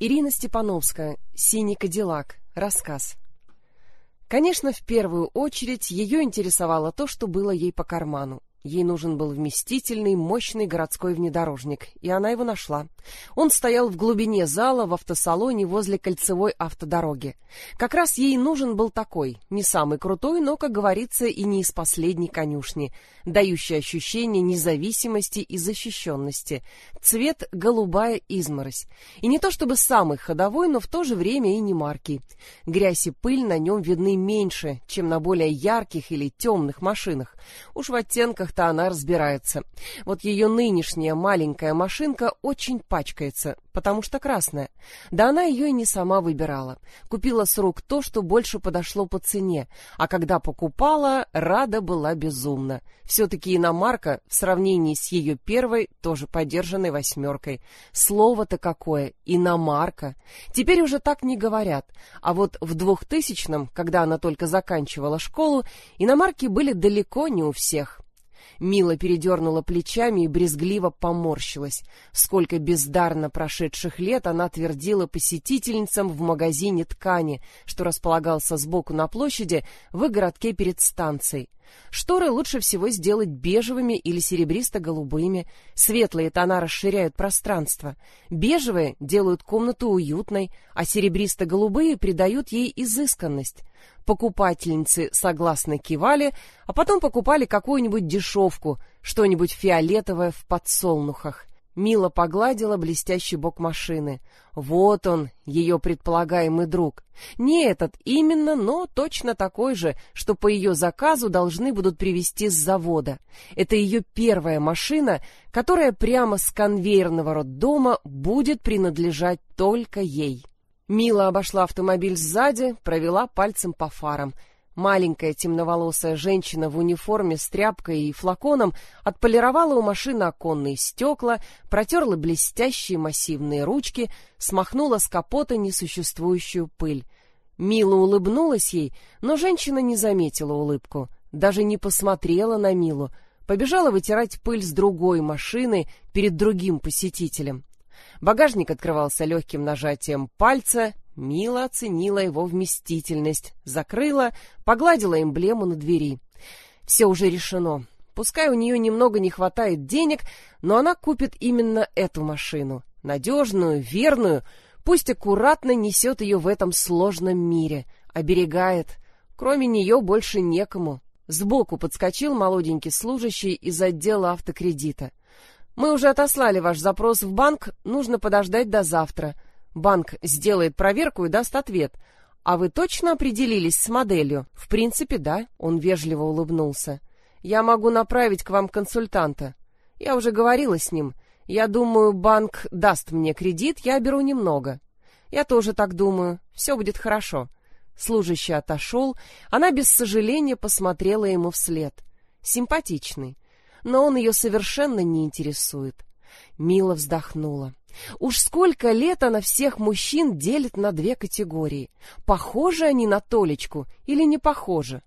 Ирина Степановская. «Синий кадиллак». Рассказ. Конечно, в первую очередь ее интересовало то, что было ей по карману. Ей нужен был вместительный, мощный городской внедорожник, и она его нашла. Он стоял в глубине зала в автосалоне возле кольцевой автодороги. Как раз ей нужен был такой, не самый крутой, но, как говорится, и не из последней конюшни, дающий ощущение независимости и защищенности. Цвет голубая изморозь. И не то чтобы самый ходовой, но в то же время и не марки. Грязь и пыль на нем видны меньше, чем на более ярких или темных машинах. Уж в оттенках она разбирается. Вот ее нынешняя маленькая машинка очень пачкается, потому что красная. Да она ее и не сама выбирала. Купила с рук то, что больше подошло по цене, а когда покупала, рада была безумно. Все-таки иномарка в сравнении с ее первой, тоже подержанной восьмеркой. Слово-то какое, иномарка. Теперь уже так не говорят, а вот в 2000-м, когда она только заканчивала школу, иномарки были далеко не у всех. Мила передернула плечами и брезгливо поморщилась. Сколько бездарно прошедших лет она твердила посетительницам в магазине ткани, что располагался сбоку на площади в их городке перед станцией. Шторы лучше всего сделать бежевыми или серебристо-голубыми. Светлые тона расширяют пространство. Бежевые делают комнату уютной, а серебристо-голубые придают ей изысканность. Покупательницы согласно кивали, а потом покупали какую-нибудь дешевку, что-нибудь фиолетовое в подсолнухах. Мила погладила блестящий бок машины. Вот он, ее предполагаемый друг. Не этот именно, но точно такой же, что по ее заказу должны будут привезти с завода. Это ее первая машина, которая прямо с конвейерного роддома будет принадлежать только ей. Мила обошла автомобиль сзади, провела пальцем по фарам. Маленькая темноволосая женщина в униформе с тряпкой и флаконом отполировала у машины оконные стекла, протерла блестящие массивные ручки, смахнула с капота несуществующую пыль. Мила улыбнулась ей, но женщина не заметила улыбку, даже не посмотрела на Милу, побежала вытирать пыль с другой машины перед другим посетителем. Багажник открывался легким нажатием пальца. Мила оценила его вместительность, закрыла, погладила эмблему на двери. Все уже решено. Пускай у нее немного не хватает денег, но она купит именно эту машину. Надежную, верную, пусть аккуратно несет ее в этом сложном мире, оберегает. Кроме нее больше некому. Сбоку подскочил молоденький служащий из отдела автокредита. «Мы уже отослали ваш запрос в банк, нужно подождать до завтра. Банк сделает проверку и даст ответ. А вы точно определились с моделью?» «В принципе, да», — он вежливо улыбнулся. «Я могу направить к вам консультанта. Я уже говорила с ним. Я думаю, банк даст мне кредит, я беру немного». «Я тоже так думаю. Все будет хорошо». Служащий отошел, она без сожаления посмотрела ему вслед. Симпатичный, но он ее совершенно не интересует. Мила вздохнула. Уж сколько лет она всех мужчин делит на две категории. Похожи они на Толечку или не похожи?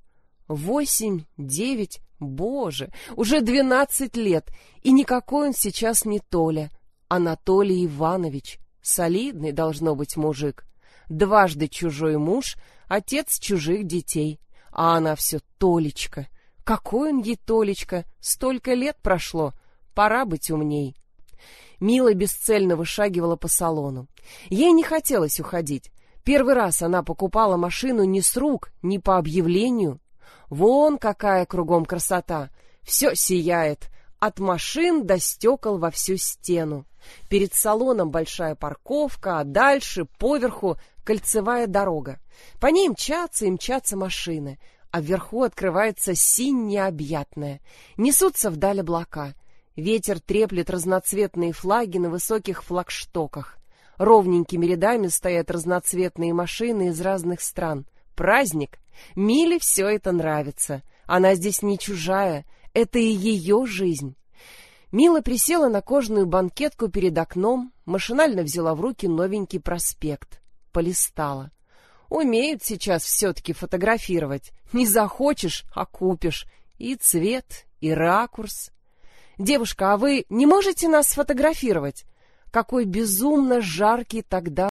8, 9, боже, уже 12 лет, и никакой он сейчас не Толя. Анатолий Иванович, солидный должно быть мужик. Дважды чужой муж, отец чужих детей. А она все Толечка. Какой он ей Толечка? Столько лет прошло, пора быть умней. Мила бесцельно вышагивала по салону. Ей не хотелось уходить. Первый раз она покупала машину не с рук, не по объявлению. Вон какая кругом красота! Все сияет, от машин до стекол во всю стену. Перед салоном большая парковка, а дальше, поверху, кольцевая дорога. По ней мчатся и мчатся машины, а вверху открывается синь необъятная. Несутся вдаль облака. Ветер треплет разноцветные флаги на высоких флагштоках. Ровненькими рядами стоят разноцветные машины из разных стран. Праздник! Миле все это нравится. Она здесь не чужая, это и ее жизнь. Мила присела на кожаную банкетку перед окном, машинально взяла в руки новенький проспект. Полистала. Умеют сейчас все-таки фотографировать. Не захочешь, а купишь. И цвет, и ракурс. «Девушка, а вы не можете нас сфотографировать? Какой безумно жаркий тогда